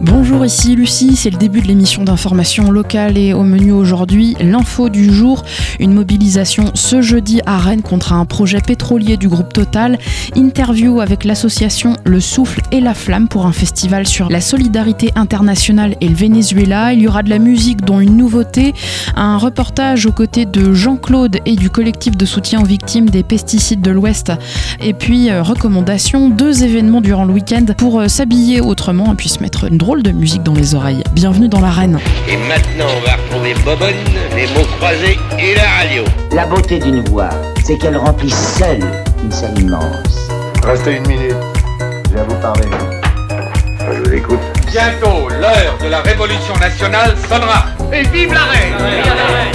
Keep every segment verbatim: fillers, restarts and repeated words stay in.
Bonjour, ici Lucie, c'est le début de l'émission d'information locale et au menu aujourd'hui, l'info du jour, une mobilisation ce jeudi à Rennes contre un projet pétrolier du groupe Total, interview avec l'association Le Souffle et la Flamme pour un festival sur la solidarité internationale et le Venezuela. Il y aura de la musique dont une nouveauté, un reportage aux côtés de Jean-Claude et du collectif de soutien aux victimes des pesticides de l'Ouest et puis euh, recommandations, deux événements durant le week-end pour euh, s'habiller autrement et puis se mettre une drôle de musique dans les oreilles. Bienvenue dans l'arène. Et maintenant, on va retrouver Bobonne, les mots croisés et la radio. La beauté d'une voix, c'est qu'elle remplit seule une salle immense. Restez une minute, j'ai à vous parler. Je vous écoute. Bientôt, l'heure de la révolution nationale sonnera. Et vive la reine! Vive la reine!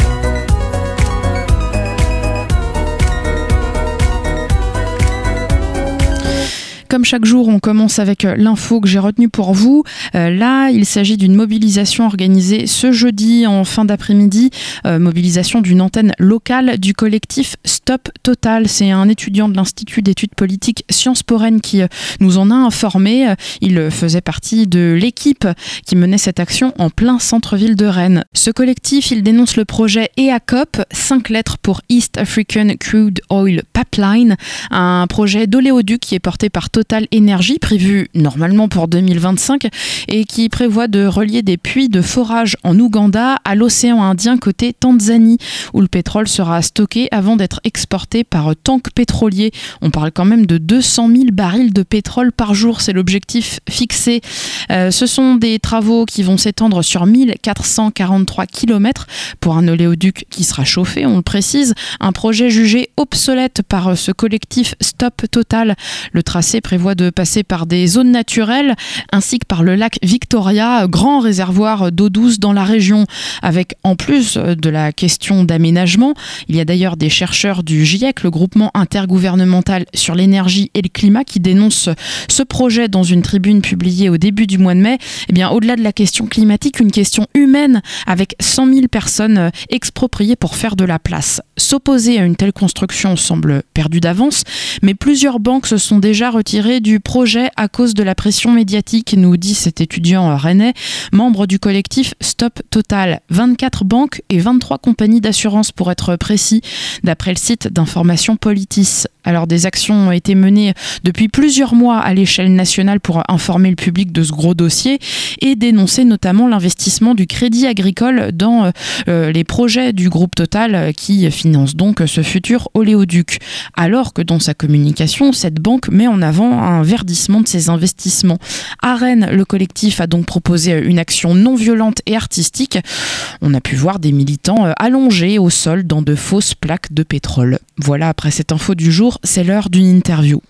Comme chaque jour, on commence avec l'info que j'ai retenue pour vous. Euh, là, il s'agit d'une mobilisation organisée ce jeudi en fin d'après-midi. Euh, mobilisation d'une antenne locale du collectif Stop Total. C'est un étudiant de l'Institut d'études politiques Sciences Po Rennes qui euh, nous en a informé. Il faisait partie de l'équipe qui menait cette action en plein centre-ville de Rennes. Ce collectif, il dénonce le projet E A C O P, cinq lettres pour East African Crude Oil Pipeline, un projet d'oléoduc qui est porté par Total Total Énergie, prévu normalement pour deux mille vingt-cinq et qui prévoit de relier des puits de forage en Ouganda à l'océan Indien côté Tanzanie où le pétrole sera stocké avant d'être exporté par tank pétrolier. On parle quand même de deux cent mille barils de pétrole par jour, c'est l'objectif fixé. Euh, ce sont des travaux qui vont s'étendre sur mille quatre cent quarante-trois kilomètres pour un oléoduc qui sera chauffé, on le précise, un projet jugé obsolète par ce collectif Stop Total. Le tracé prévoit de passer par des zones naturelles ainsi que par le lac Victoria, grand réservoir d'eau douce dans la région, avec en plus de la question d'aménagement. Il y a d'ailleurs des chercheurs du GIEC, le groupement intergouvernemental sur l'énergie et le climat, qui dénoncent ce projet dans une tribune publiée au début du mois de mai. Eh bien, au-delà de la question climatique, une question humaine avec cent mille personnes expropriées pour faire de la place. S'opposer à une telle construction semble perdu d'avance, mais plusieurs banques se sont déjà retirées du projet à cause de la pression médiatique, nous dit cet étudiant rennais, membre du collectif Stop Total. vingt-quatre banques et vingt-trois compagnies d'assurance pour être précis, d'après le site d'information Politis. Alors des actions ont été menées depuis plusieurs mois à l'échelle nationale pour informer le public de ce gros dossier et dénoncer notamment l'investissement du Crédit Agricole dans euh, les projets du groupe Total qui finance donc ce futur oléoduc. Alors que dans sa communication, cette banque met en avant un verdissement de ses investissements. À Rennes, le collectif a donc proposé une action non violente et artistique. On a pu voir des militants allongés au sol dans de fausses plaques de pétrole. Voilà, après cette info du jour, c'est l'heure d'une interview.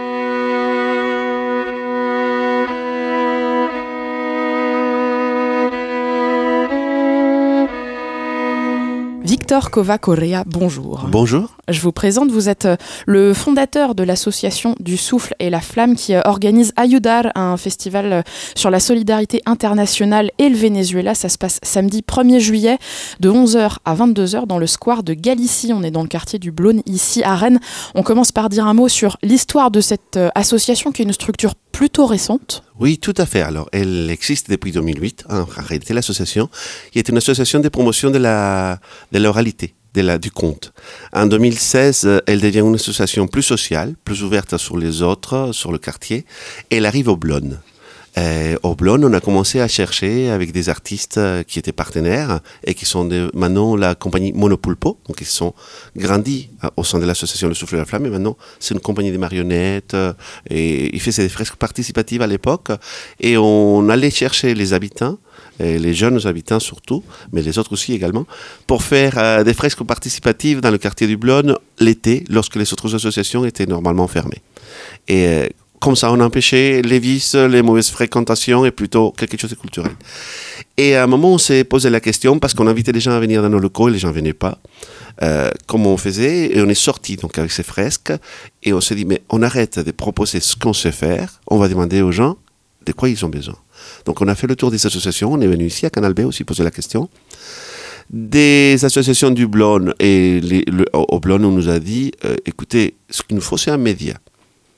Victor Cova-Correa, bonjour. Bonjour. Je vous présente, vous êtes le fondateur de l'association du Souffle et la Flamme qui organise Ayudar, un festival sur la solidarité internationale et le Venezuela. Ça se passe samedi premier juillet de onze heures à vingt-deux heures dans le square de Galicie. On est dans le quartier du Blône, ici à Rennes. On commence par dire un mot sur l'histoire de cette association qui est une structure plutôt récente. Oui, tout à fait. Alors, elle existe depuis deux mille huit. En réalité, l'association qui est une association de promotion de la de l'oralité, de la, du conte. En deux mille seize, elle devient une association plus sociale, plus ouverte sur les autres, sur le quartier. Et elle arrive au Blône. Euh, au Blône, on a commencé à chercher avec des artistes qui étaient partenaires et qui sont de, maintenant la compagnie Monopulpo, donc ils sont grandis au sein de l'association Le Souffle et la Flamme, et maintenant c'est une compagnie de marionnettes et ils faisaient des fresques participatives à l'époque et on allait chercher les habitants, et les jeunes habitants surtout, mais les autres aussi également, pour faire euh, des fresques participatives dans le quartier du Blône l'été, lorsque les autres associations étaient normalement fermées. Et euh, comme ça, on empêchait les vices, les mauvaises fréquentations et plutôt quelque chose de culturel. Et à un moment, on s'est posé la question parce qu'on invitait les gens à venir dans nos locaux et les gens ne venaient pas. Euh, comment on faisait? Et on est sorti donc avec ces fresques et on s'est dit, mais on arrête de proposer ce qu'on sait faire, on va demander aux gens de quoi ils ont besoin. Donc on a fait le tour des associations, on est venu ici à Canal B aussi poser la question. Des associations du Blône et les, le, au Blône, on nous a dit, euh, écoutez, ce qu'il nous faut, c'est un média.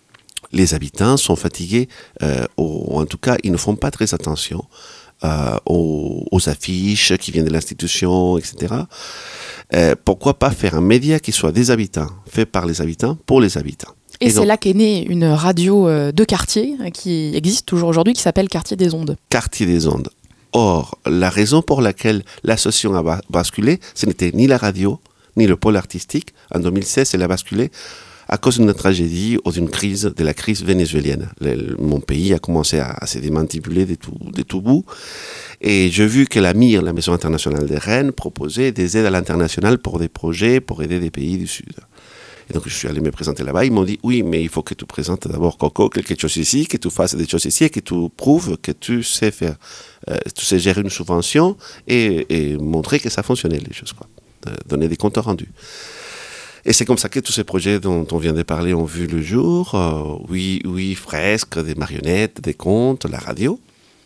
les habitants sont fatigués, euh, ou en tout cas, ils ne font pas très attention euh, aux, aux affiches qui viennent de l'institution, et cetera. Euh, pourquoi pas faire un média qui soit des habitants, fait par les habitants, pour les habitants. Et, Et c'est donc, là qu'est née une radio de quartier qui existe toujours aujourd'hui, qui s'appelle Quartier des Ondes. Quartier des Ondes. Or, la raison pour laquelle l'association a basculé, ce n'était ni la radio, ni le pôle artistique. En deux mille seize, elle a basculé à cause d'une tragédie ou d'une crise, de la crise vénézuélienne. Le, mon pays a commencé à, à se démantibuler de tout, de tout bout. Et j'ai vu que la M I R, la Maison internationale de Rennes, proposait des aides à l'international pour des projets, pour aider des pays du Sud. Et donc, je suis allé me présenter là-bas. Ils m'ont dit, oui, mais il faut que tu présentes d'abord, Coco, quelque chose ici, que tu fasses des choses ici et que tu prouves que tu sais faire, euh, tu sais gérer une subvention et, et montrer que ça fonctionnait, les choses, quoi. Euh, donner des comptes rendus. Et c'est comme ça que tous ces projets dont on vient de parler ont vu le jour. Euh, oui, oui, fresques, des marionnettes, des contes, la radio.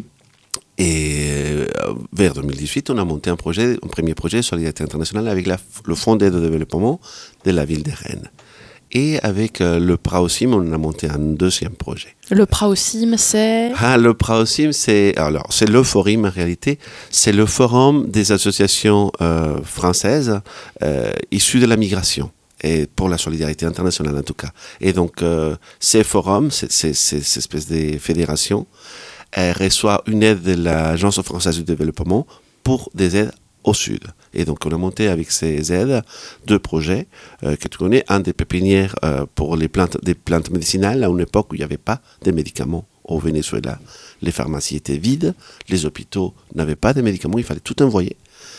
Et euh, vers deux mille dix-huit, on a monté un projet, un premier projet Solidarité internationale avec la, le Fonds d'aide au développement de la ville de Rennes. Et avec euh, le Praosim, on a monté un deuxième projet. Le Praosim, c'est... Ah, le Praosim, c'est, alors, c'est le forum en réalité. C'est le forum des associations euh, françaises euh, issues de la migration. Et pour la solidarité internationale en tout cas. Et donc, euh, ces forums, ces, ces, ces espèces de fédérations, elle reçoit une aide de l'Agence française du développement pour des aides au Sud. Et donc, on a monté avec ces aides deux projets euh, que tu connais. Un des pépinières euh, pour les plantes, des plantes médicinales, à une époque où il n'y avait pas de médicaments au Venezuela. Les pharmacies étaient vides, les hôpitaux n'avaient pas de médicaments, il fallait tout envoyer.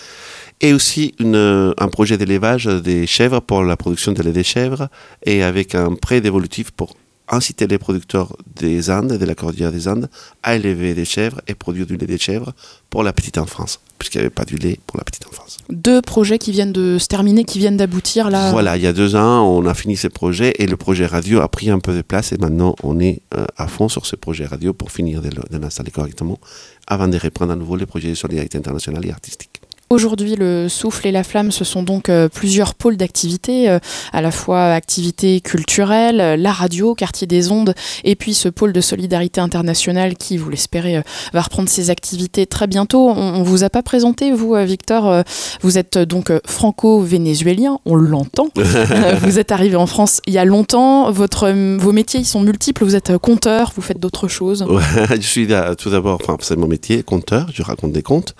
Et aussi une, un projet d'élevage des chèvres pour la production de lait des chèvres et avec un prêt dévolutif pour inciter les producteurs des Andes, de la cordillère des Andes, à élever des chèvres et produire du lait des chèvres pour la petite enfance, puisqu'il n'y avait pas du lait pour la petite enfance. Deux projets qui viennent de se terminer, qui viennent d'aboutir là. Voilà, il y a deux ans, on a fini ces projets et le projet radio a pris un peu de place et maintenant on est euh, à fond sur ce projet radio pour finir de, de l'installer correctement avant de reprendre à nouveau les projets de solidarité internationale et artistique. Aujourd'hui, le Souffle et la Flamme, ce sont donc euh, plusieurs pôles d'activité, euh, à la fois activités culturelles, euh, la radio, Quartier des Ondes, et puis ce pôle de solidarité internationale qui, vous l'espérez, euh, va reprendre ses activités très bientôt. On ne vous a pas présenté, vous, euh, Victor, euh, vous êtes euh, donc euh, franco-vénézuélien, on l'entend. euh, vous êtes arrivé en France il y a longtemps, votre, euh, vos métiers ils sont multiples, vous êtes euh, conteur, vous faites d'autres choses. Ouais, je suis là, tout d'abord, enfin, c'est mon métier, conteur, je raconte des contes.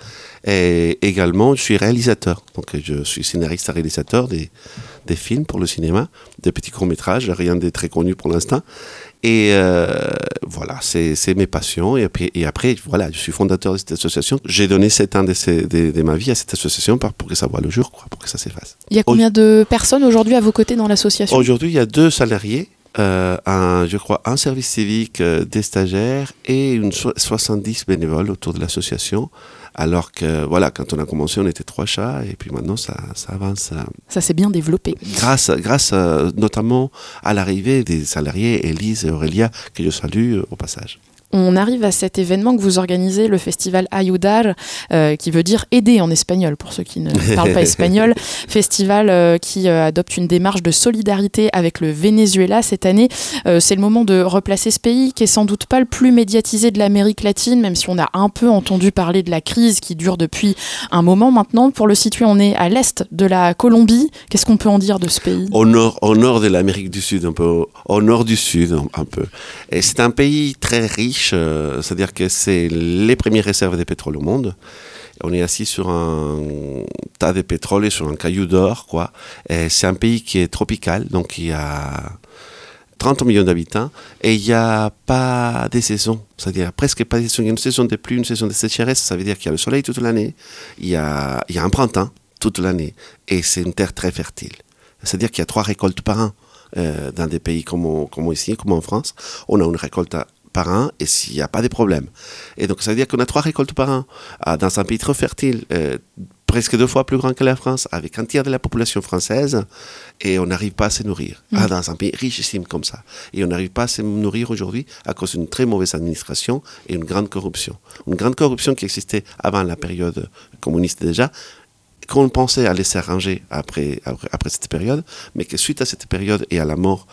Et également, je suis réalisateur. Donc, je suis scénariste et réalisateur des, des films pour le cinéma, des petits courts-métrages, rien de très connu pour l'instant. Et euh, voilà, c'est, c'est mes passions. Et après, et après, voilà, je suis fondateur de cette association. J'ai donné sept ans de, ces, de, de ma vie à cette association pour que ça voie le jour, quoi, pour que ça s'efface. Il y a combien de personnes aujourd'hui à vos côtés dans l'association ? Aujourd'hui, il y a deux salariés. Euh, un, je crois un service civique, euh, des stagiaires et une so- soixante-dix bénévoles autour de l'association. Alors que, voilà, quand on a commencé, on était trois chats et puis maintenant, ça, ça avance. Euh, ça s'est bien développé. Grâce, grâce euh, notamment à l'arrivée des salariés, Élise et Aurélia, que je salue euh, au passage. On arrive à cet événement que vous organisez, le festival Ayudar, euh, qui veut dire aider en espagnol, pour ceux qui ne parlent pas espagnol. Festival euh, qui euh, adopte une démarche de solidarité avec le Venezuela cette année. Euh, c'est le moment de replacer ce pays qui est sans doute pas le plus médiatisé de l'Amérique latine, même si on a un peu entendu parler de la crise qui dure depuis un moment maintenant. Pour le situer, on est à l'est de la Colombie. Qu'est-ce qu'on peut en dire de ce pays ? Au nord, au nord de l'Amérique du Sud, un peu. Au nord du Sud, un peu. Et c'est un pays très riche. Euh, c'est-à-dire que c'est les premières réserves de pétrole au monde. On est assis sur un tas de pétrole et sur un caillou d'or, quoi. Et c'est un pays qui est tropical, donc il y a trente millions d'habitants et il n'y a pas de saison. C'est-à-dire presque pas de saison. Il y a une saison de pluie, une saison de sécheresse. Ça veut dire qu'il y a le soleil toute l'année. Il y a, il y a un printemps toute l'année. Et c'est une terre très fertile. C'est-à-dire qu'il y a trois récoltes par an. Euh, dans des pays comme, comme ici, comme en France, on a une récolte à par an et s'il n'y a pas de problème. Et donc, ça veut dire qu'on a trois récoltes par an euh, dans un pays trop fertile, euh, presque deux fois plus grand que la France, avec un tiers de la population française, et on n'arrive pas à se nourrir. Mmh. Ah, dans un pays richissime comme ça. Et on n'arrive pas à se nourrir aujourd'hui à cause d'une très mauvaise administration et une grande corruption. Une grande corruption qui existait avant la période communiste déjà, qu'on pensait aller s'arranger après, après, après cette période, mais que suite à cette période et à la mort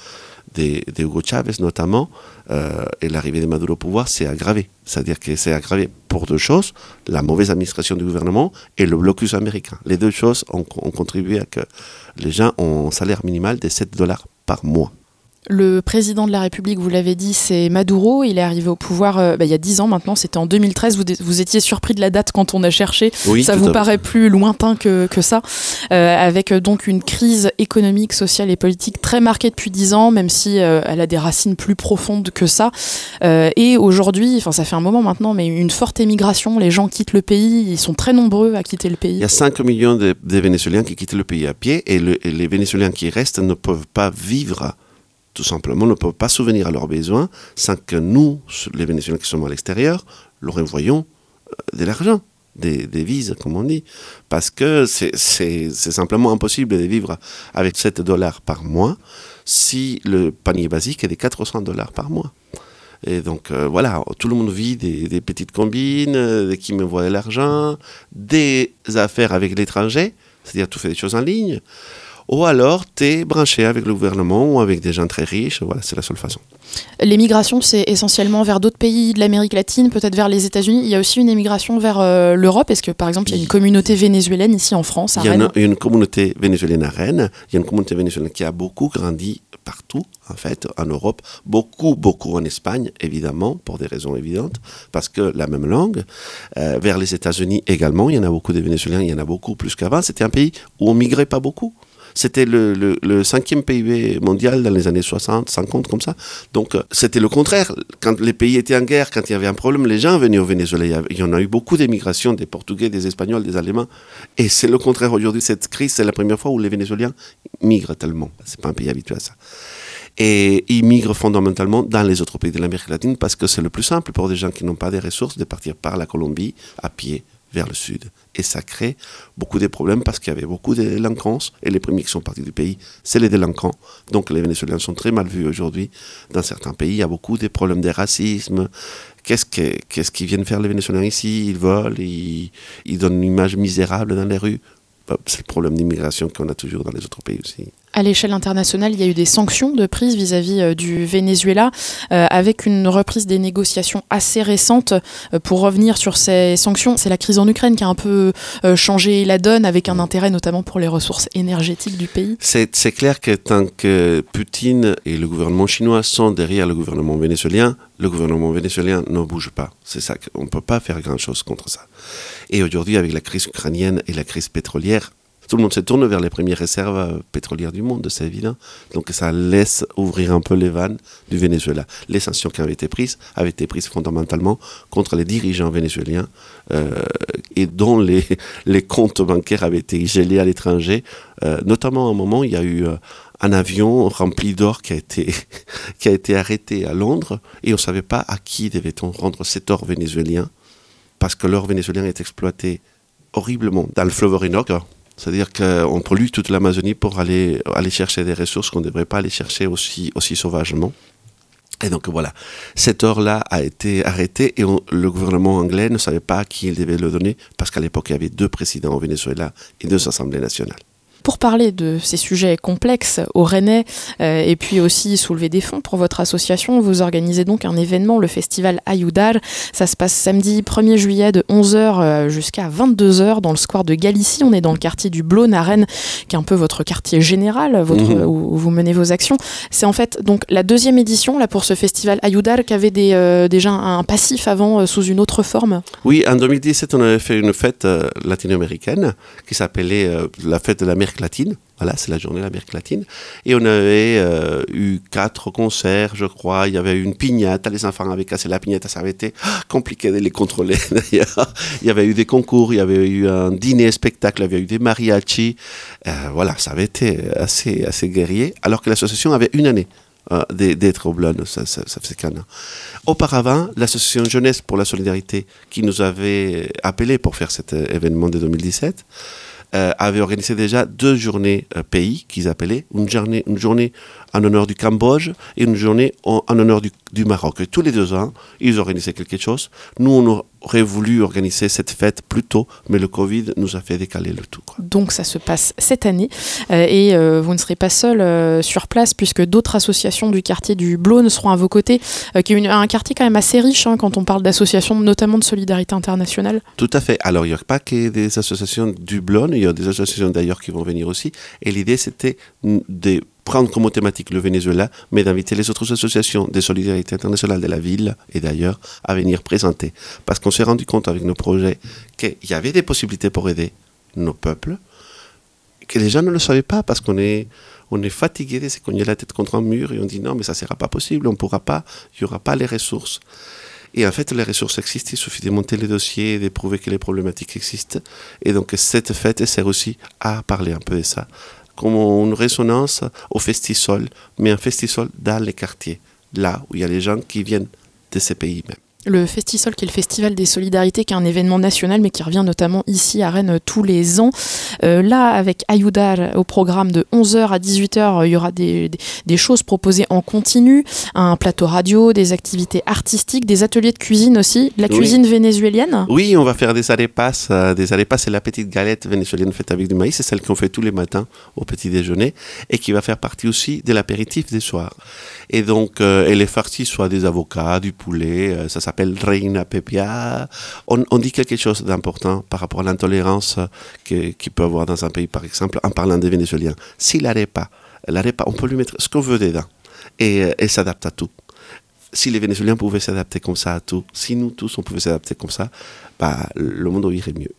de, de Hugo Chavez notamment, euh, et l'arrivée de Maduro au pouvoir s'est aggravée. C'est-à-dire que c'est aggravé pour deux choses, la mauvaise administration du gouvernement et le blocus américain. Les deux choses ont, ont contribué à que les gens ont un salaire minimal de sept dollars par mois. Le président de la République, vous l'avez dit, c'est Maduro. Il est arrivé au pouvoir euh, bah, il y a dix ans maintenant, c'était en deux mille treize. Vous, vous étiez surpris de la date quand on a cherché. Oui, ça vous paraît plus lointain que, que ça. Euh, avec euh, donc une crise économique, sociale et politique très marquée depuis dix ans, même si euh, elle a des racines plus profondes que ça. Euh, et aujourd'hui, enfin ça fait un moment maintenant, mais une forte émigration. Les gens quittent le pays, ils sont très nombreux à quitter le pays. Il y a cinq millions de, de Vénézuéliens qui quittent le pays à pied et, le, et les Vénézuéliens qui restent ne peuvent pas vivre tout simplement, ne peuvent pas subvenir à leurs besoins sans que nous, les Vénézuéliens qui sommes à l'extérieur, leur envoyions de l'argent, des, des vises, comme on dit. Parce que c'est, c'est, c'est simplement impossible de vivre avec sept dollars par mois si le panier basique est de quatre cents dollars par mois. Et donc euh, voilà, tout le monde vit des, des petites combines, euh, qui m'envoient de l'argent, des affaires avec l'étranger, c'est-à-dire tu fais des choses en ligne. Ou alors, tu es branché avec le gouvernement ou avec des gens très riches. Voilà, c'est la seule façon. L'émigration, c'est essentiellement vers d'autres pays de l'Amérique latine, peut-être vers les États-Unis. Il y a aussi une émigration vers euh, l'Europe. Est-ce que, par exemple, il y a une communauté vénézuélienne ici en France, à Rennes ? Il y a une, une communauté vénézuélienne à Rennes. Il y a une communauté vénézuélienne qui a beaucoup grandi partout, en fait, en Europe. Beaucoup, beaucoup en Espagne, évidemment, pour des raisons évidentes, parce que la même langue. Euh, vers les États-Unis également, il y en a beaucoup de Vénézuéliens, il y en a beaucoup plus qu'avant. C'était un pays où on migrait pas beaucoup. C'était le, le, le cinquième P I B mondial dans les années soixante, cinquante, comme ça. Donc, euh, c'était le contraire. Quand les pays étaient en guerre, quand il y avait un problème, les gens venaient au Venezuela. Il y en a eu beaucoup d'émigration, des Portugais, des Espagnols, des Allemands. Et c'est le contraire aujourd'hui. Cette crise, c'est la première fois où les Vénézuéliens migrent tellement. C'est pas un pays habitué à ça. Et ils migrent fondamentalement dans les autres pays de l'Amérique latine parce que c'est le plus simple pour des gens qui n'ont pas des ressources de partir par la Colombie à pied vers le sud. Et ça crée beaucoup de problèmes parce qu'il y avait beaucoup de délinquance et les premiers qui sont partis du pays, c'est les délinquants. Donc les Vénézuéliens sont très mal vus aujourd'hui. Dans certains pays, il y a beaucoup de problèmes de racisme. Qu'est-ce, que, qu'est-ce qu'ils viennent faire les Vénézuéliens ici ? Ils volent, ils, ils donnent une image misérable dans les rues. C'est le problème d'immigration qu'on a toujours dans les autres pays aussi. À l'échelle internationale, il y a eu des sanctions de prise vis-à-vis euh, du Venezuela, euh, avec une reprise des négociations assez récente. Euh, pour revenir sur ces sanctions, c'est la crise en Ukraine qui a un peu euh, changé la donne, avec un intérêt notamment pour les ressources énergétiques du pays. C'est, c'est clair que tant que Poutine et le gouvernement chinois sont derrière le gouvernement vénézuélien, le gouvernement vénézuélien ne bouge pas. C'est ça, on ne peut pas faire grand-chose contre ça. Et aujourd'hui, avec la crise ukrainienne et la crise pétrolière, tout le monde se tourne vers les premières réserves pétrolières du monde, c'est évident. Donc ça laisse ouvrir un peu les vannes du Venezuela. Les sanctions qui avaient été prises avaient été prises fondamentalement contre les dirigeants vénézuéliens euh, et dont les, les comptes bancaires avaient été gelés à l'étranger. Euh, notamment à un moment, il y a eu euh, un avion rempli d'or qui a été, qui a été arrêté à Londres et on ne savait pas à qui devait-on rendre cet or vénézuélien parce que l'or vénézuélien est exploité horriblement dans le fleuve Orinoco. C'est-à-dire qu'on pollue toute l'Amazonie pour aller, aller chercher des ressources qu'on ne devrait pas aller chercher aussi, aussi sauvagement. Et donc voilà, cet or-là a été arrêté et on, le gouvernement anglais ne savait pas à qui il devait le donner parce qu'à l'époque, il y avait deux présidents au Venezuela et deux assemblées nationales. Pour parler de ces sujets complexes au Rennais euh, et puis aussi soulever des fonds pour votre association, vous organisez donc un événement, le festival Ayudar. Ça se passe samedi premier juillet de onze heures jusqu'à vingt-deux heures dans le square de Galicie. On est dans le quartier du Blône à Rennes, qui est un peu votre quartier général, votre, mmh. où, où vous menez vos actions. C'est en fait donc la deuxième édition là, pour ce festival Ayudar qui avait des, euh, déjà un passif avant euh, sous une autre forme. Oui, en deux mille dix-sept, on avait fait une fête euh, latino-américaine qui s'appelait euh, la fête de l'Amérique latine. Voilà, c'est la journée de l'Amérique latine. Et on avait euh, eu quatre concerts, je crois. Il y avait eu une piñata. Les enfants avaient cassé la piñata. Ça avait été compliqué de les contrôler, d'ailleurs. Il y avait eu des concours, il y avait eu un dîner-spectacle, il y avait eu des mariachis. Euh, voilà, ça avait été assez, assez guerrier. Alors que l'association avait une année euh, d'être au Blône. Ça, ça, ça faisait qu'un an. Auparavant, l'association Jeunesse pour la Solidarité, qui nous avait appelés pour faire cet événement de deux mille dix-sept, Euh, avait organisé déjà deux journées euh, pays qu'ils appelaient, une journée, une journée en honneur du Cambodge et une journée en, en honneur du, du Maroc. Et tous les deux ans, ils organisaient quelque chose. Nous, on aurait voulu organiser cette fête plus tôt, mais le Covid nous a fait décaler le tout, quoi. Donc ça se passe cette année euh, et euh, vous ne serez pas seul euh, sur place puisque d'autres associations du quartier du Blône seront à vos côtés, euh, qui est une, un quartier quand même assez riche hein, quand on parle d'associations, notamment de solidarité internationale. Tout à fait. Alors, il n'y a pas que des associations du Blône, il y a des associations d'ailleurs qui vont venir aussi. Et l'idée, c'était de prendre comme thématique le Venezuela, mais d'inviter les autres associations de solidarité internationale de la ville et d'ailleurs à venir présenter. Parce qu'on s'est rendu compte avec nos projets qu'il y avait des possibilités pour aider nos peuples, que les gens ne le savaient pas parce qu'on est, on est fatigué de se cogner la tête contre un mur et on dit non, mais ça ne sera pas possible, on ne pourra pas, il n'y aura pas les ressources. Et en fait, les ressources existent, il suffit de monter les dossiers, de prouver que les problématiques existent. Et donc, cette fête sert aussi à parler un peu de ça, comme une résonance au Festisol, mais un Festisol dans les quartiers, là où il y a les gens qui viennent de ces pays même. Le Festisol, qui est le Festival des Solidarités, qui est un événement national, mais qui revient notamment ici à Rennes tous les ans. Euh, là, avec Ayudar, au programme de onze heures à dix-huit heures, il y aura des, des, des choses proposées en continu, un plateau radio, des activités artistiques, des ateliers de cuisine aussi, de la cuisine oui. vénézuélienne. Oui, on va faire des arepas. Euh, des arepas, c'est la petite galette vénézuélienne faite avec du maïs, c'est celle qu'on fait tous les matins au petit déjeuner et qui va faire partie aussi de l'apéritif des soirs. Et donc, euh, elle est farcie soit des avocats, du poulet, euh, ça s'appelle Reina Pepia. On, on dit quelque chose d'important par rapport à l'intolérance que, qu'il peut avoir dans un pays, par exemple, en parlant des Vénézuéliens. Si l'arepa, l'arepa, on peut lui mettre ce qu'on veut dedans et euh, elle s'adapte à tout. Si les Vénézuéliens pouvaient s'adapter comme ça à tout, si nous tous on pouvait s'adapter comme ça, bah, le monde irait mieux.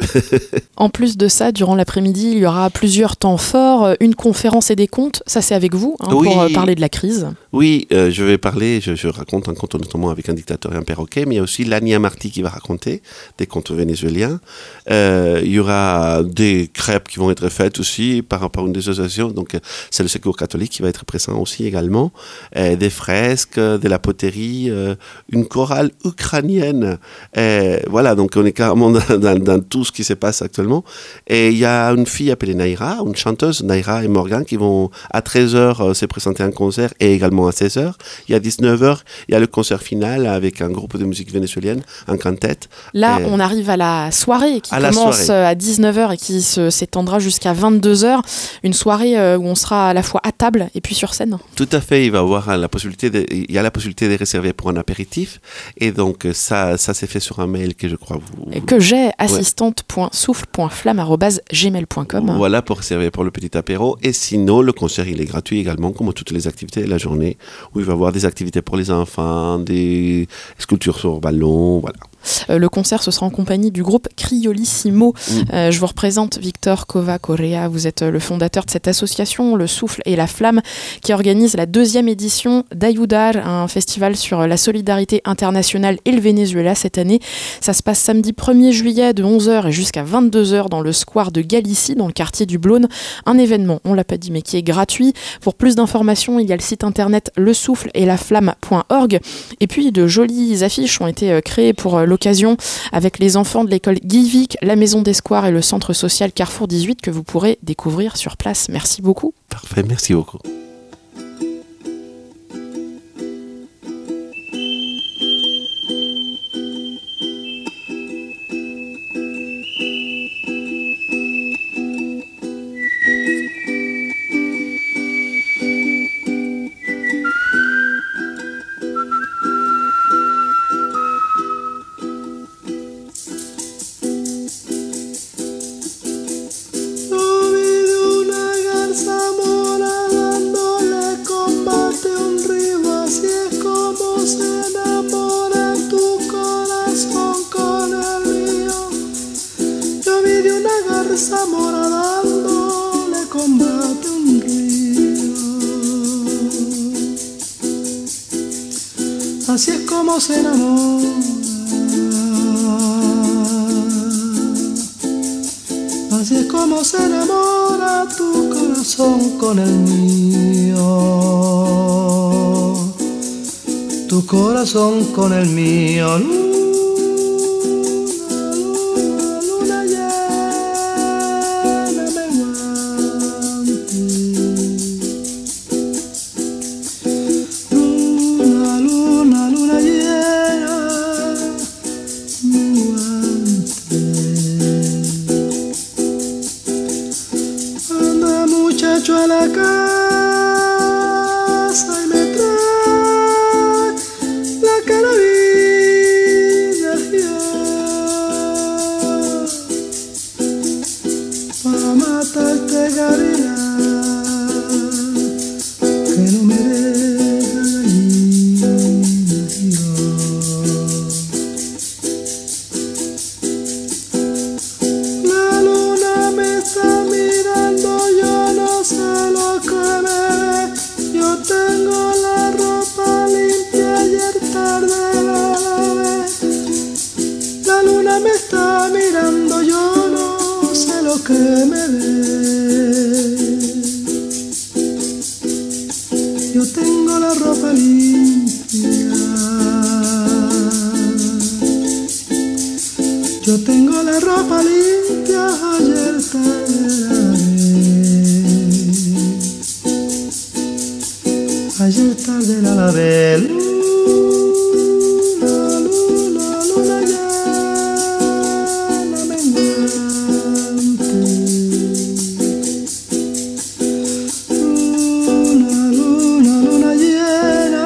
En plus de ça, durant l'après-midi, il y aura plusieurs temps forts, une conférence et des contes, ça c'est avec vous, hein, oui. pour euh, parler de la crise. Oui, euh, je vais parler, je, je raconte un conte notamment avec un dictateur et un perroquet, mais il y a aussi Lania Marti qui va raconter des contes vénézuéliens. Euh, il y aura des crêpes qui vont être faites aussi par rapport à une association, donc c'est le Secours catholique qui va être présent aussi également, euh, des fresques, de la poterie, euh, une chorale ukrainienne. Euh, voilà, donc on est carrément dans, dans, dans tout ce qui se passe actuellement. Et il y a une fille appelée Naira, une chanteuse, Naira et Morgan, qui vont à treize heures euh, se présenter un concert et également à seize heures. Il y a dix-neuf heures, il y a le concert final avec un groupe de musique vénézuélienne, un quintet. Là, et on arrive à la soirée qui à commence soirée. à dix-neuf heures et qui se, s'étendra jusqu'à vingt-deux heures. Une soirée euh, où on sera à la fois à table et puis sur scène. Tout à fait, il va y avoir la possibilité de, il y a la possibilité de réserver pour un apéritif. Et donc, ça, ça s'est fait sur un mail que je crois vous... Et que j'ai, assistante point souffle point flamme arobase gmail point com. Voilà, pour réserver pour le petit apéro. Et sinon, le concert, il est gratuit également, comme toutes les activités de la journée, où il va y avoir des activités pour les enfants, des sculptures sur ballon, voilà. Euh, le concert, ce sera en compagnie du groupe Criolissimo. Mmh. Euh, je vous représente Victor Cova Correa. Vous êtes le fondateur de cette association, Le Souffle et la Flamme, qui organise la deuxième édition d'Ayudar, un festival sur la solidarité internationale et le Venezuela cette année. Ça se passe samedi premier juillet de onze heures et jusqu'à vingt-deux heures dans le square de Galicie, dans le quartier du Blône. Un événement, on l'a pas dit, mais qui est gratuit. Pour plus d'informations, il y a le site internet le souffle et la flamme point org. Et puis, de jolies affiches ont été créées pour l'occasion avec les enfants de l'école Guivic, la Maison des Squares et le centre social Carrefour dix-huit que vous pourrez découvrir sur place. Merci beaucoup. Parfait, merci beaucoup. Así es como se enamora, así es como se enamora tu corazón con el mío, tu corazón con el mío. tirarirá, que no me deja la imaginación. La luna me está mirando, yo no sé lo que me ve. Yo tengo la ropa limpia, ayer tarde la lavé. La luna me está mirando, yo no sé lo que me ve. Yo tengo la ropa limpia, yo tengo la ropa limpia, ayer tarde la lavé. Ayer tarde la lavé. Luna, luna, luna llena menguante. Luna, luna, luna llena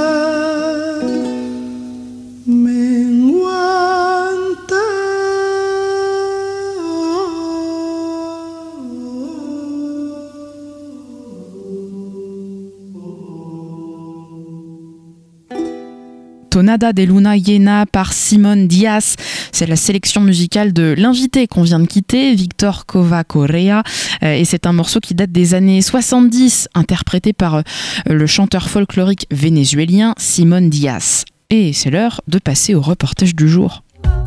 menguante. Tonada de Luna Llena par Simón Díaz. C'est la sélection musicale de l'invité qu'on vient de quitter, Víctor Cova Correa. Et c'est un morceau qui date des années soixante-dix, interprété par le chanteur folklorique vénézuélien Simón Díaz. Et c'est l'heure de passer au reportage du jour.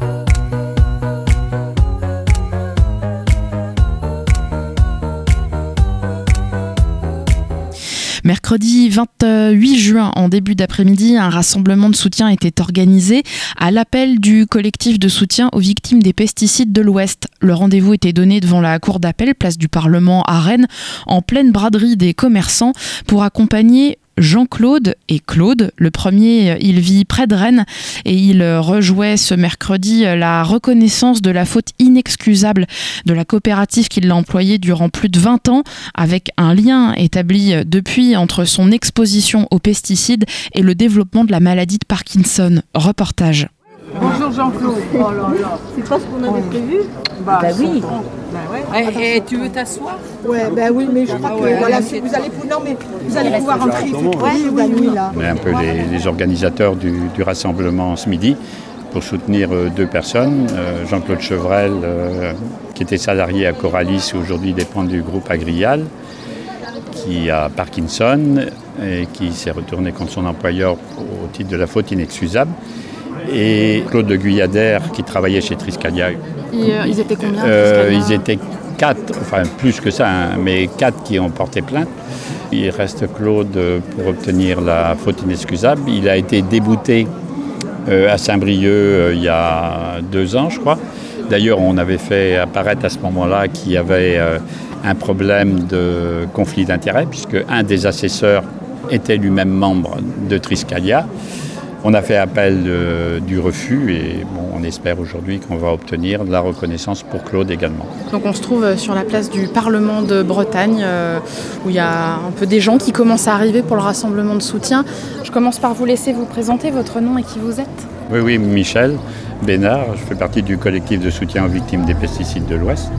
Mercredi vingt-huit juin, en début d'après-midi, un rassemblement de soutien était organisé à l'appel du collectif de soutien aux victimes des pesticides de l'Ouest. Le rendez-vous était donné devant la cour d'appel, place du Parlement à Rennes, en pleine braderie des commerçants, pour accompagner Jean-Claude et Claude. Le premier, il vit près de Rennes et il rejouait ce mercredi la reconnaissance de la faute inexcusable de la coopérative qui l'a employée durant plus de vingt ans, avec un lien établi depuis entre son exposition aux pesticides et le développement de la maladie de Parkinson. Reportage. Bonjour Jean-Claude. Oh là là. C'est pas ce qu'on avait prévu. Bah, bah oui. Bah ouais. Et, et tu veux t'asseoir? Ouais, bah oui, mais je crois ah que ouais, voilà, allez, si vous allez, non, mais vous allez pouvoir rentrer toute la nuit là. On est un peu les, les organisateurs du, du rassemblement ce midi pour soutenir euh, deux personnes. Euh, Jean-Claude Chevrel, euh, qui était salarié à Coralis, aujourd'hui dépend du groupe Agrial, qui a Parkinson et qui s'est retourné contre son employeur au titre de la faute inexcusable. Et Claude de Guyadère, qui travaillait chez Triskalia. Ils, ils étaient combien euh, Ils étaient quatre, enfin plus que ça, hein, mais quatre qui ont porté plainte. Il reste Claude pour obtenir la faute inexcusable. Il a été débouté euh, à Saint-Brieuc euh, il y a deux ans, je crois. D'ailleurs, on avait fait apparaître à ce moment-là qu'il y avait euh, un problème de conflit d'intérêts, puisque un des assesseurs était lui-même membre de Triskalia. On a fait appel euh, du refus et bon, on espère aujourd'hui qu'on va obtenir de la reconnaissance pour Claude également. Donc on se trouve sur la place du Parlement de Bretagne euh, où il y a un peu des gens qui commencent à arriver pour le rassemblement de soutien. Je commence par vous laisser vous présenter votre nom et qui vous êtes. Oui, oui, Michel Bénard, je fais partie du collectif de soutien aux victimes des pesticides de l'Ouest.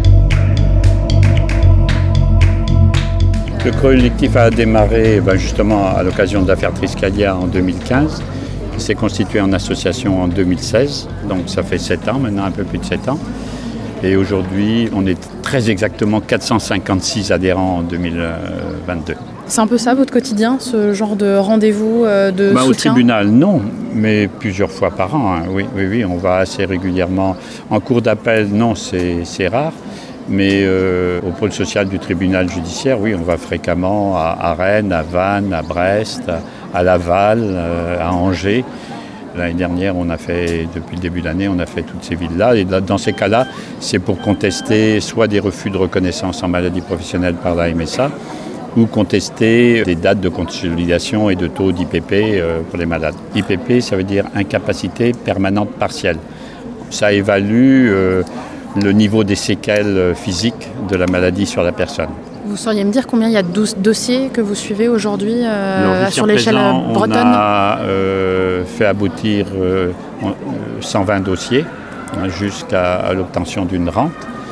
Le collectif a démarré ben, justement à l'occasion de l'affaire Triskalia en deux mille quinze. Il s'est constitué en association en deux mille seize, donc ça fait sept ans, maintenant un peu plus de sept ans. Et aujourd'hui, on est très exactement quatre cent cinquante-six adhérents en deux mille vingt-deux. C'est un peu ça votre quotidien, ce genre de rendez-vous euh, de ben, soutien? Au tribunal, non, mais plusieurs fois par an. Hein. Oui, oui, oui, on va assez régulièrement. En cour d'appel, non, c'est, c'est rare. Mais euh, au pôle social du tribunal judiciaire, oui, on va fréquemment à, à Rennes, à Vannes, à Brest, à, à Laval, euh, à Angers. L'année dernière, on a fait, depuis le début de l'année, on a fait toutes ces villes-là. Et là, dans ces cas-là, c'est pour contester soit des refus de reconnaissance en maladie professionnelle par la M S A, ou contester des dates de consolidation et de taux d'I P P euh, pour les malades. I P P, ça veut dire incapacité permanente partielle. Ça évalue euh, le niveau des séquelles physiques de la maladie sur la personne. Vous sauriez me dire combien il y a de dossiers que vous suivez aujourd'hui euh, sur l'échelle présent, bretonne? On a euh, fait aboutir euh, cent vingt dossiers hein, jusqu'à à l'obtention d'une rente.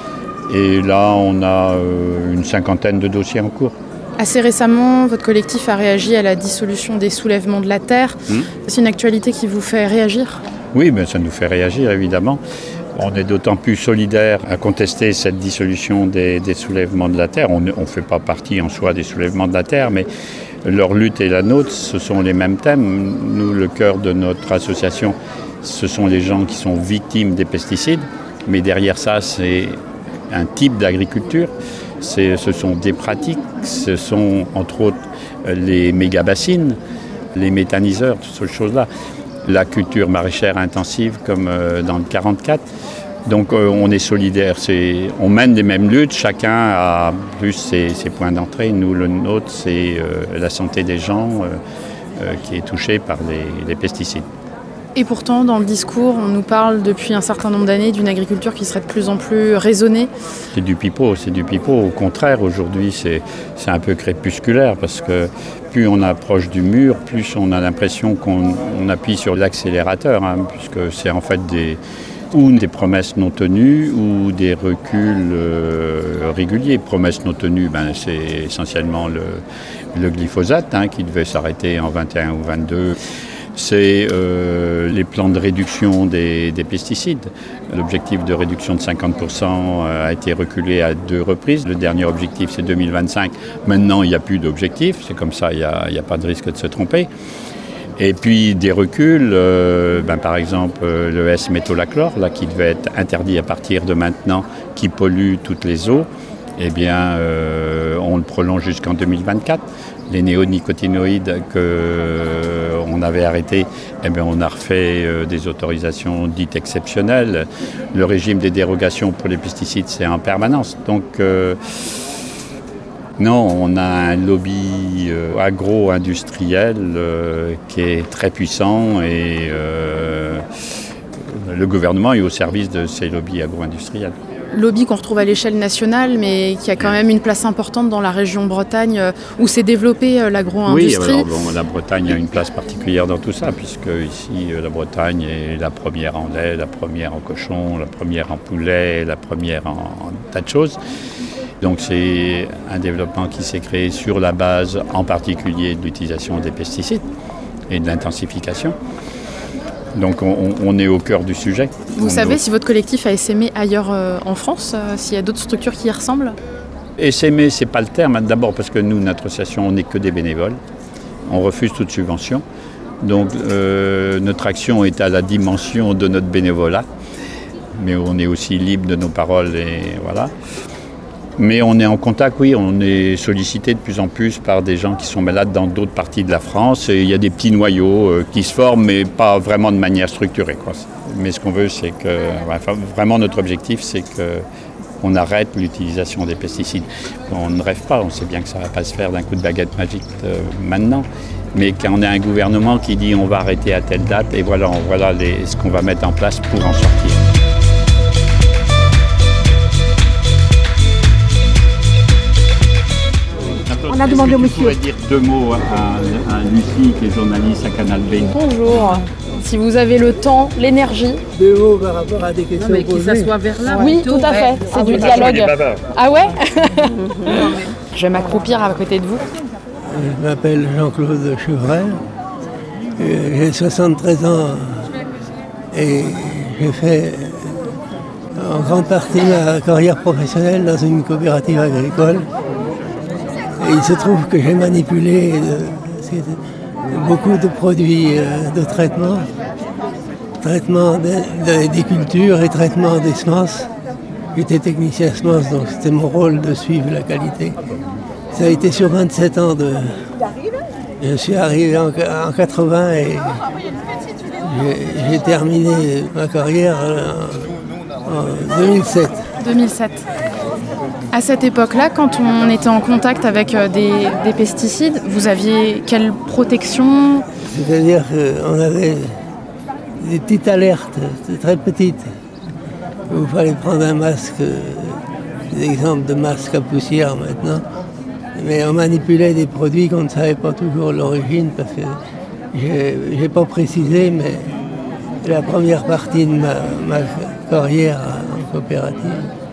Et là, on a euh, une cinquantaine de dossiers en cours. Assez récemment, votre collectif a réagi à la dissolution des soulèvements de la terre. Mmh. C'est une actualité qui vous fait réagir ? Oui, ben ça nous fait réagir évidemment. On est d'autant plus solidaires à contester cette dissolution des, des soulèvements de la terre. On ne fait pas partie en soi des soulèvements de la terre, mais leur lutte et la nôtre, ce sont les mêmes thèmes. Nous, le cœur de notre association, ce sont les gens qui sont victimes des pesticides, mais derrière ça, c'est un type d'agriculture. C'est, ce sont des pratiques, ce sont entre autres les méga-bassines, les méthaniseurs, toutes ces choses-là. La culture maraîchère intensive comme euh, dans le quarante-quatre. Donc euh, on est solidaires, c'est, on mène les mêmes luttes, chacun a plus ses, ses points d'entrée. Nous, le nôtre, c'est euh, la santé des gens euh, euh, qui est touchée par les, les pesticides. Et pourtant, dans le discours, on nous parle depuis un certain nombre d'années d'une agriculture qui serait de plus en plus raisonnée. C'est du pipeau, c'est du pipeau. Au contraire, aujourd'hui, c'est, c'est un peu crépusculaire parce que plus on approche du mur, plus on a l'impression qu'on on appuie sur l'accélérateur, hein, puisque c'est en fait des, ou des promesses non tenues ou des reculs euh, réguliers. Promesses non tenues, ben, c'est essentiellement le, le glyphosate hein, qui devait s'arrêter en vingt et un ou vingt-deux. C'est euh, les plans de réduction des, des pesticides. L'objectif de réduction de cinquante pour cent a été reculé à deux reprises. Le dernier objectif, c'est deux mille vingt-cinq. Maintenant, il n'y a plus d'objectif. C'est comme ça, il n'y a, il n'y a pas de risque de se tromper. Et puis des reculs, euh, ben, par exemple euh, le S-métolachlore, là, qui devait être interdit à partir de maintenant, qui pollue toutes les eaux, eh bien, euh, on le prolonge jusqu'en deux mille vingt-quatre. Les néonicotinoïdes qu'on avait arrêtés, eh bien, on a refait euh, des autorisations dites exceptionnelles. Le régime des dérogations pour les pesticides, c'est en permanence. Donc, euh, non, on a un lobby euh, agro-industriel euh, qui est très puissant et euh, le gouvernement est au service de ces lobbies agro-industriels. Lobby qu'on retrouve à l'échelle nationale, mais qui a quand même une place importante dans la région Bretagne, euh, où s'est développée euh, l'agro-industrie. Oui, alors, bon, la Bretagne a une place particulière dans tout ça, puisque ici, euh, la Bretagne est la première en lait, la première en cochon, la première en poulet, la première en, en tas de choses. Donc c'est un développement qui s'est créé sur la base, en particulier, de l'utilisation des pesticides et de l'intensification. Donc on, on est au cœur du sujet. Vous on savez au... si votre collectif a essaimé ailleurs euh, en France, euh, s'il y a d'autres structures qui y ressemblent ? Essaimer, c'est pas le terme. D'abord parce que nous, notre association, on n'est que des bénévoles. On refuse toute subvention. Donc euh, notre action est à la dimension de notre bénévolat. Mais on est aussi libre de nos paroles et voilà. Mais on est en contact, oui, on est sollicité de plus en plus par des gens qui sont malades dans d'autres parties de la France. Et il y a des petits noyaux euh, qui se forment, mais pas vraiment de manière structurée, quoi. Mais ce qu'on veut, c'est que, enfin, vraiment notre objectif, c'est qu'on arrête l'utilisation des pesticides. On ne rêve pas, on sait bien que ça ne va pas se faire d'un coup de baguette magique euh, maintenant. Mais quand on a un gouvernement qui dit on va arrêter à telle date, et voilà, voilà les, ce qu'on va mettre en place pour en sortir. On a demandé au monsieur. Je pourrais dire deux mots à, à Lucie, qui est journaliste à Canal B. Bonjour. Si vous avez le temps, l'énergie. Deux mots par rapport à des questions. Non, mais qu'il s'assoit vers là. Oui, tout à fait. C'est ah, du oui. dialogue. Ah ouais. Je vais m'accroupir à côté de vous. Je m'appelle Jean-Claude Chevrel. J'ai soixante-treize ans et j'ai fait en grande partie ma carrière professionnelle dans une coopérative agricole. Et il se trouve que j'ai manipulé de, de, beaucoup de produits de traitement, traitement de, de, des cultures et traitement des semences. J'étais technicien semences, donc c'était mon rôle de suivre la qualité. Ça a été sur vingt-sept ans de... Je suis arrivé en, en quatre-vingts et j'ai, j'ai terminé ma carrière en, en deux mille sept. deux mille sept. À cette époque-là, quand on était en contact avec des, des pesticides, vous aviez quelle protection ? C'est-à-dire qu'on avait des petites alertes, très petites. Il fallait prendre un masque, des exemples de masques à poussière maintenant. Mais on manipulait des produits qu'on ne savait pas toujours l'origine parce que je n'ai pas précisé, mais la première partie de ma, ma carrière en coopérative,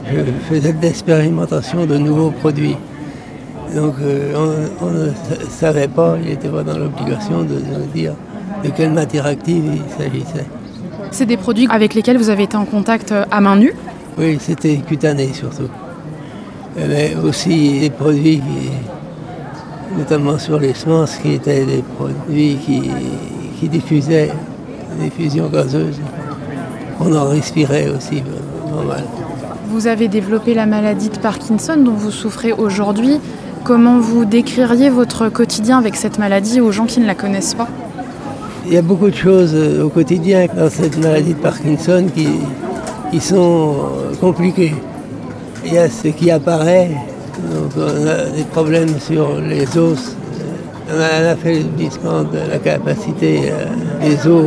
je faisais de l'expérimentation de nouveaux produits. Donc euh, on, on ne savait pas, il n'était pas dans l'obligation de nous dire de quelle matière active il s'agissait. C'est des produits avec lesquels vous avez été en contact à main nue ? Oui, c'était cutané surtout. Mais aussi des produits, qui, notamment sur les semences, qui étaient des produits qui, qui diffusaient des fusions gazeuses. On en respirait aussi, normal. Vous avez développé la maladie de Parkinson dont vous souffrez aujourd'hui. Comment vous décririez votre quotidien avec cette maladie aux gens qui ne la connaissent pas ? Il y a beaucoup de choses au quotidien dans cette maladie de Parkinson qui, qui sont compliquées. Il y a ce qui apparaît, donc on a des problèmes sur les os, on a un affaiblissement de la capacité des os.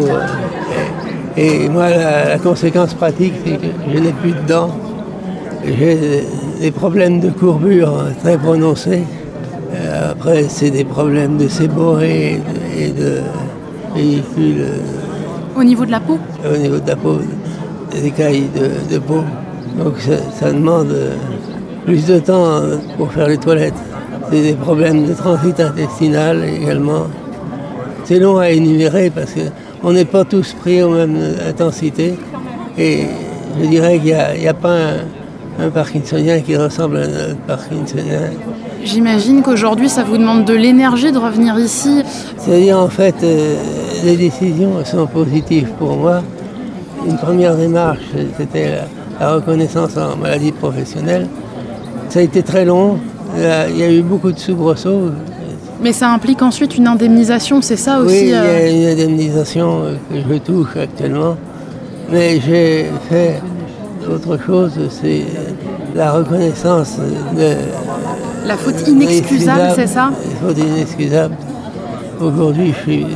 Et, et moi, la, la conséquence pratique, c'est que je n'ai plus de dents. J'ai des problèmes de courbure très prononcés. Après, c'est des problèmes de séborrhée et de véhicules. Au niveau de la peau ? Au niveau de la peau, des écailles de, de peau. Donc ça, ça demande plus de temps pour faire les toilettes. C'est des problèmes de transit intestinal également. C'est long à énumérer parce qu'on n'est pas tous pris aux mêmes intensités. Et je dirais qu'il n'y a, a pas un, un parkinsonien qui ressemble à un autre parkinsonien. J'imagine qu'aujourd'hui, ça vous demande de l'énergie de revenir ici. C'est-à-dire, en fait, euh, les décisions sont positives pour moi. Une première démarche, c'était la, la reconnaissance en maladie professionnelle. Ça a été très long. Il y a eu beaucoup de soubresauts. Mais ça implique ensuite une indemnisation, c'est ça aussi ? Oui, il y euh... a une indemnisation que je touche actuellement. Mais j'ai fait autre chose, c'est la reconnaissance de... La faute inexcusable, c'est ça ? La faute inexcusable. Aujourd'hui, je suis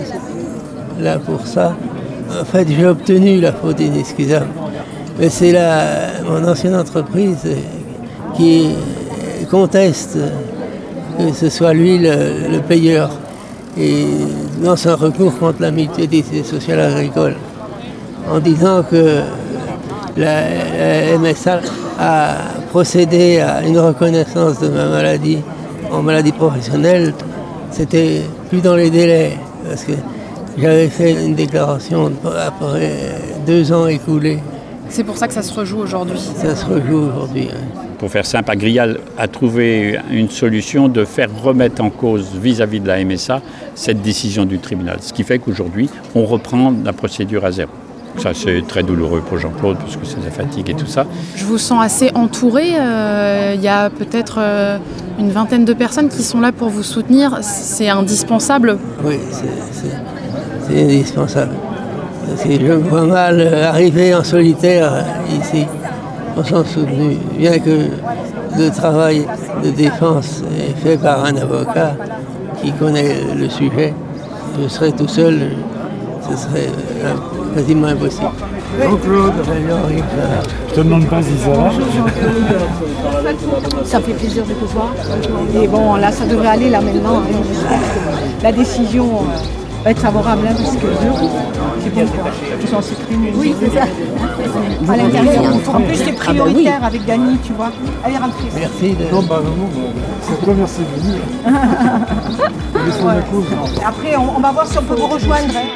là pour ça. En fait, j'ai obtenu la faute inexcusable. Mais c'est la, mon ancienne entreprise qui conteste que ce soit lui le, le payeur et lance un recours contre la mutualité sociale agricole en disant que la, la M S A a procédé à une reconnaissance de ma maladie en maladie professionnelle. C'était plus dans les délais parce que j'avais fait une déclaration après deux ans écoulés. C'est pour ça que ça se rejoue aujourd'hui. Ça se rejoue aujourd'hui, oui. Pour faire simple, Agrial a trouvé une solution de faire remettre en cause vis-à-vis de la M S A cette décision du tribunal. Ce qui fait qu'aujourd'hui, on reprend la procédure à zéro. Ça, c'est très douloureux pour Jean-Claude, parce que c'est la fatigue et tout ça. Je vous sens assez entouré. Euh, il y a peut-être euh, une vingtaine de personnes qui sont là pour vous soutenir. C'est indispensable. Oui, c'est, c'est, c'est indispensable. Parce que je me vois mal arriver en solitaire ici. On s'en souvenu, bien que le travail de défense est fait par un avocat qui connaît le sujet. Je serais tout seul, ce serait quasiment impossible. Jean-Claude, je te demande pas si ça va. Ça fait plaisir de te voir. Et bon, là, ça devrait aller là maintenant. Hein. La décision va être favorable hein, parce que c'est bon. Ils sont supprimés. Oui, c'est ça. À l'intérieur. En plus, c'est prioritaire ah bah oui. Avec Dany, tu vois. Allez, rentrez. Merci. De... Non, bah non, c'est toi, merci de venir. Ouais. Après, on, on va voir si on peut vous rejoindre. Hein.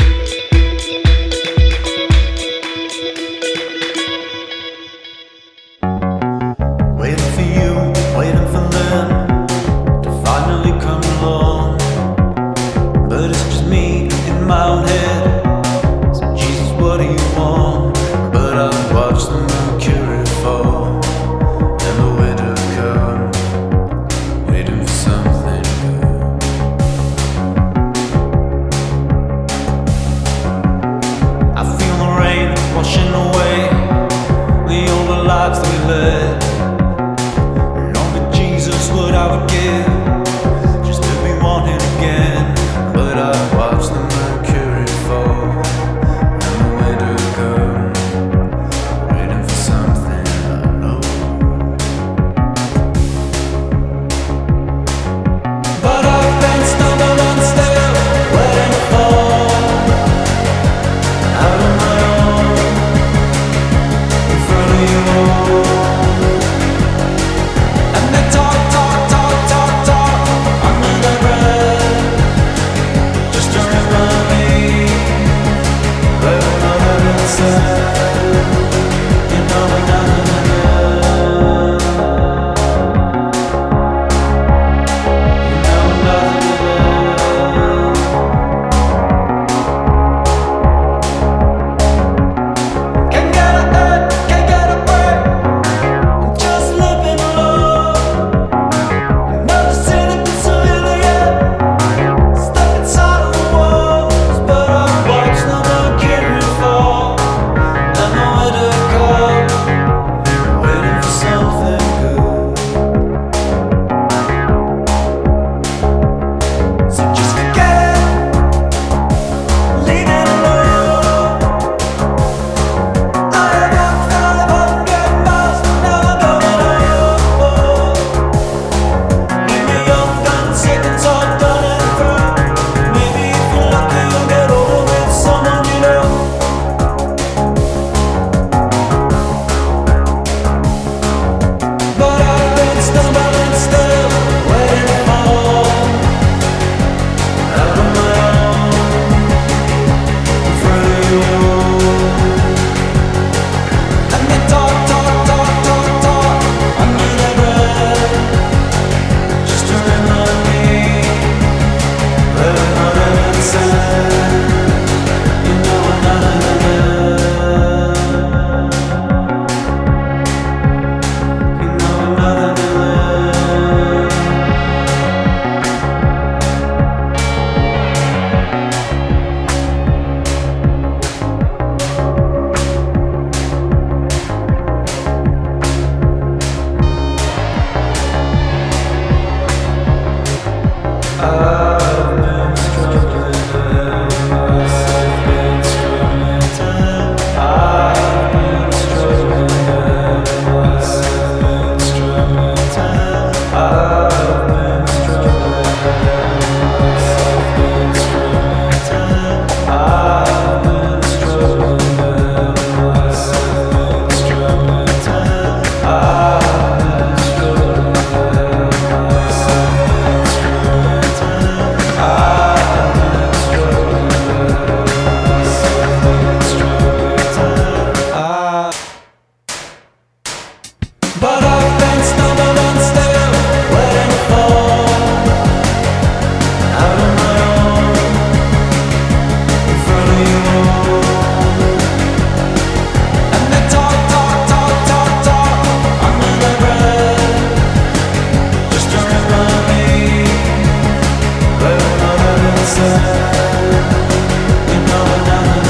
But I've been stumbling still, waiting to fall out on my own in front of you all. And they talk, talk, talk, talk, talk under their breath, just to remind me that I'm not having said, you know I'm not having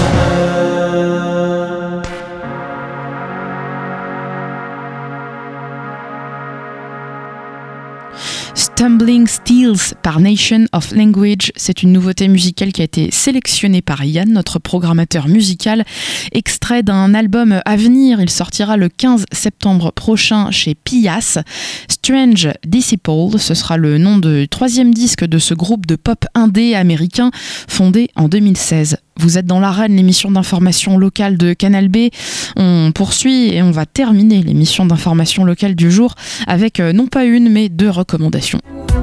Stumbling Steels par Nation of Language, c'est une nouveauté musicale qui a été sélectionnée par Yann, notre programmateur musical, extrait d'un album à venir. Il sortira le quinze septembre prochain chez Pias. Strange Disciple, ce sera le nom du troisième disque de ce groupe de pop indé américain fondé en deux mille seize. Vous êtes dans l'Arène, l'émission d'information locale de Canal B. On poursuit et on va terminer l'émission d'information locale du jour avec euh, non pas une mais deux recommandations.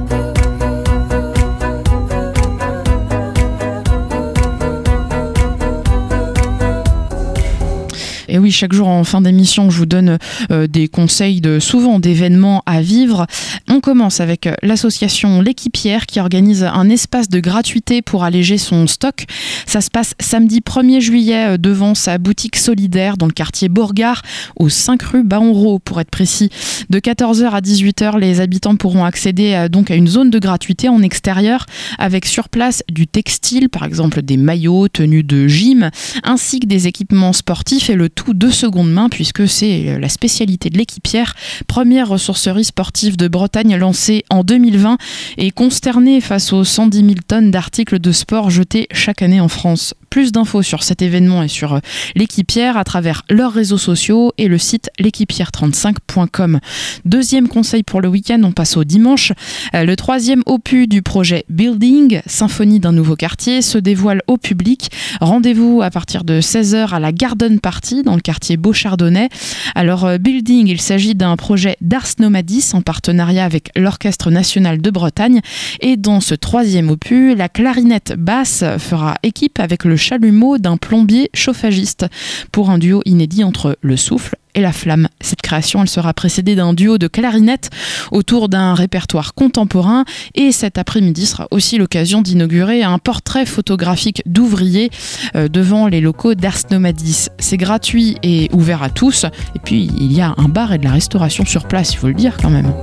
Et oui, chaque jour en fin d'émission, je vous donne euh, des conseils de souvent d'événements à vivre. On commence avec l'association L'Équipière qui organise un espace de gratuité pour alléger son stock. Ça se passe samedi premier juillet devant sa boutique solidaire dans le quartier Bourgard, au cinq rue Baonro pour être précis. De quatorze heures à dix-huit heures, les habitants pourront accéder à, donc à une zone de gratuité en extérieur avec sur place du textile, par exemple des maillots, tenues de gym, ainsi que des équipements sportifs et le tout de seconde main puisque c'est la spécialité de L'Équipière, première ressourcerie sportive de Bretagne lancée en deux mille vingt et consternée face aux cent dix mille tonnes d'articles de sport jetés chaque année en France. Plus d'infos sur cet événement et sur L'Équipière à travers leurs réseaux sociaux et le site l'équipière trente-cinq point com. Deuxième conseil pour le week-end, on passe au dimanche. Le troisième opus du projet Building, symphonie d'un nouveau quartier, se dévoile au public. Rendez-vous à partir de seize heures à la Garden Party dans le quartier Beauchardonnais. Alors Building, il s'agit d'un projet d'Ars Nomadis en partenariat avec l'Orchestre National de Bretagne. Et dans ce troisième opus, la clarinette basse fera équipe avec le chalumeau d'un plombier chauffagiste pour un duo inédit entre le souffle et la flamme. Cette création, elle sera précédée d'un duo de clarinettes autour d'un répertoire contemporain et cet après-midi sera aussi l'occasion d'inaugurer un portrait photographique d'ouvriers euh, devant les locaux d'Ars Nomadis. C'est gratuit et ouvert à tous et puis il y a un bar et de la restauration sur place, il faut le dire quand même.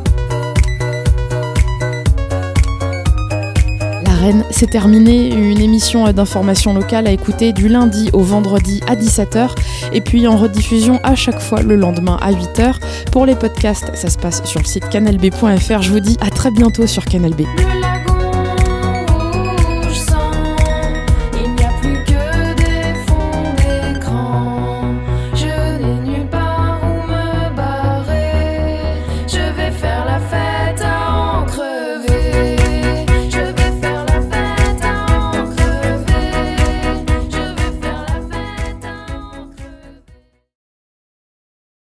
Rennes, c'est terminé, une émission d'information locale à écouter du lundi au vendredi à dix-sept heures et puis en rediffusion à chaque fois le lendemain à huit heures. Pour les podcasts, ça se passe sur le site canal b point f r. Je vous dis à très bientôt sur Canal B.